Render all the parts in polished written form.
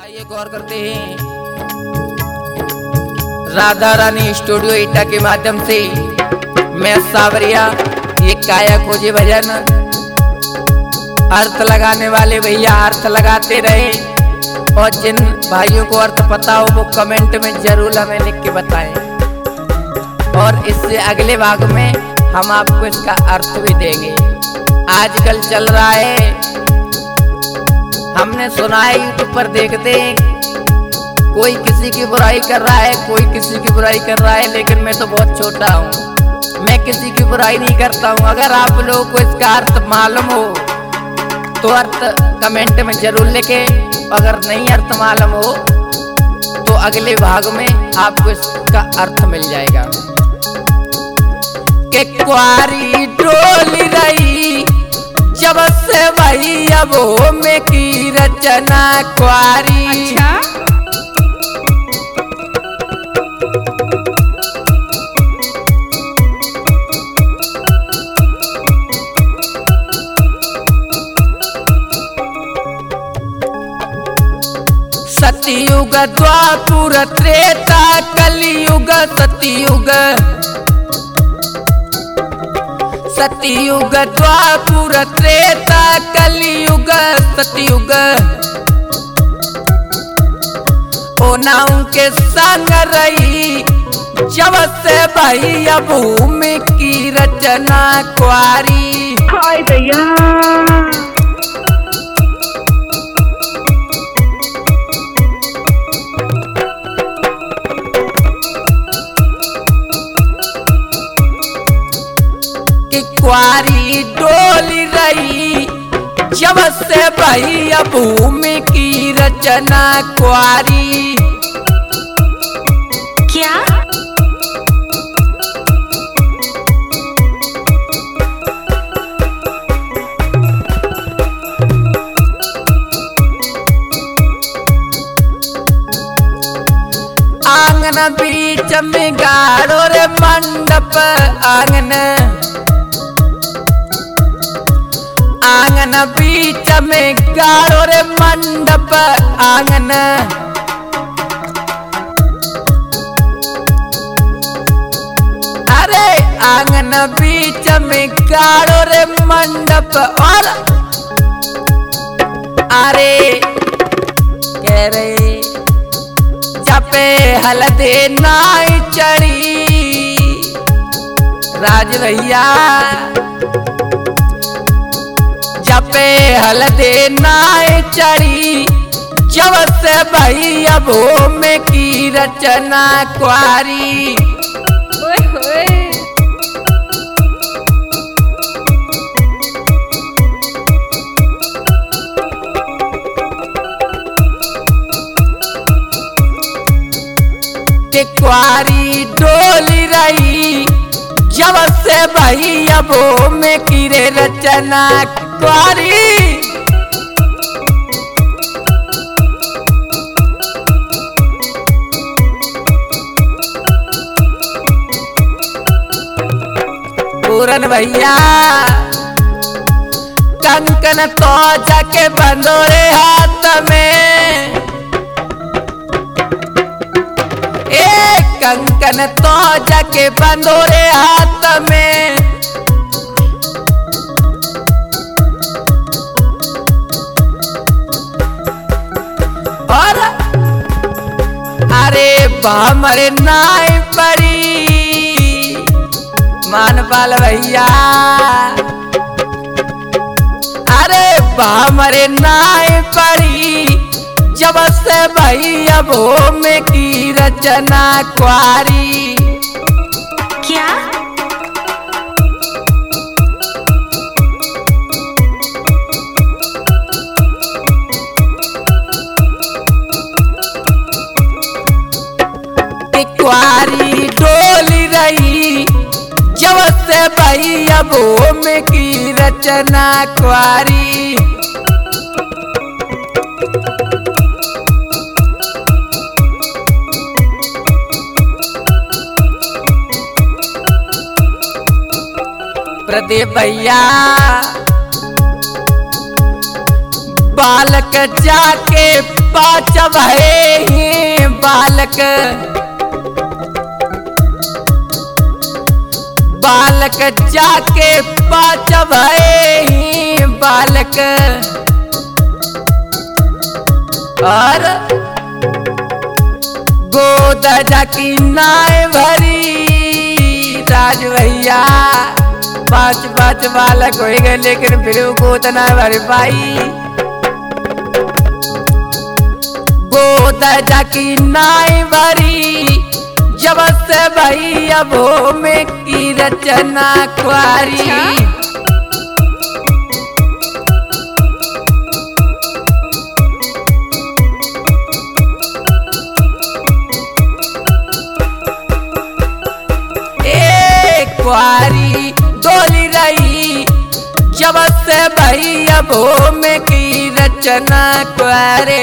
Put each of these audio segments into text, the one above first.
आइए गौर करते हैं। राधा रानी स्टूडियो ईटा के माध्यम से मैं सावरिया ये काया खोजे भजन अर्थ लगाने वाले भैया अर्थ लगाते रहे और जिन भाइयों को अर्थ पता हो वो कमेंट में जरूर हमें लिख के बताएं और इससे अगले भाग में हम आपको इसका अर्थ भी देंगे। आजकल चल रहा है, हमने सुना है यूट्यूब पर देखते हैं कोई किसी की बुराई कर रहा है, कोई किसी की बुराई कर रहा है, लेकिन मैं तो बहुत छोटा हूँ, मैं किसी की बुराई नहीं करता हूँ। अगर आप लोगों को इसका अर्थ मालूम हो तो अर्थ कमेंट में जरूर लिखें, अगर नहीं अर्थ मालूम हो तो अगले भाग में आपको इसका अर्थ मिल जाएगा। कि क्वारी डोली रही जब से वही अब में की रचना क्वारी। अच्छा? सतयुग द्वापुर त्रेता कलियुग सतयुग, सतयुग द्वापुर त्रेता कलियुग सतयुग, ओ नाऊ के संग रही जब से भाई अब भूमि की रचना क्वारी। हाय भैया क्वारी डोली रही जब से भाई अब भूमि की रचना क्वारी। क्या? आंगन बीच में गाड़ो रे मंडप आंगन, आंगन बीच में गाड़ो रे मंडप आंगन, अरे आंगन बीच में गाड़ो रे मंडप और अरे कह रहे जपे हल्दे नाई चढ़ी राज भैया, जपे हल्दे नाई चढ़ी जब से भाई अब में की रचना क्वारी। ओए होए क्वारी डोली रही जब से भाई अब में की रे रचना क्वारी। पूरन भैया कंकन तो जाके बंधो रे हाथ में, कंकन तो जाके बंधो रे हाथ में, और अरे हमरे नाई परी मानपाल भैया, अरे हमरे नाई परी जब से भाई अब में की रचना क्वारी। क्या? क्वारी डोली रही जब से भाई अब में की रचना क्वारी। प्रदीप भैया बालक जाके पाँच भये बालक, बालक जाके पाँच भये बालक, और गोद जाकी नाय भरी राज भैया। पाँच पाँच बालक हो गए लेकिन फिर वो गोद ना भर पाई। गोद जाकी नाय भरी जब से भैया भो में की रचना कुआरी। कुआरी डोली रही जब से भैया भो में की रचना कुआरे।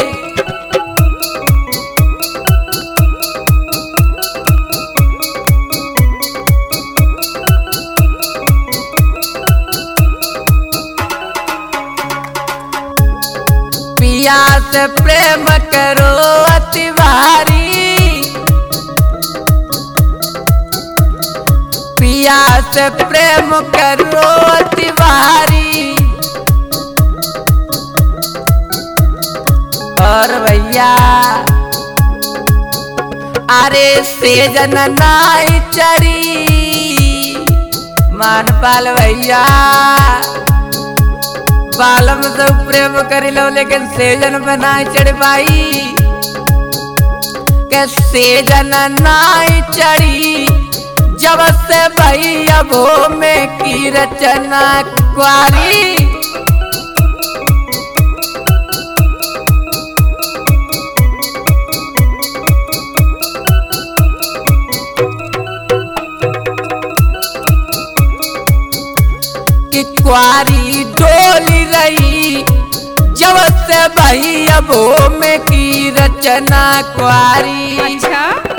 पिया से प्रेम करो अति भारी, पिया से प्रेम करो अति भारी। और भैया अरे सेजन नाई चरी मानपाल भैया। बालम से प्रेम कर लो लेकिन सेजन पे नाई चढ़ पाई। के सेजन नाई चढ़ी जब से भैया भो में की रचना कुआरी। कि कुआरी डोली रही जब से भैया भो में की रचना कुआरी। अच्छा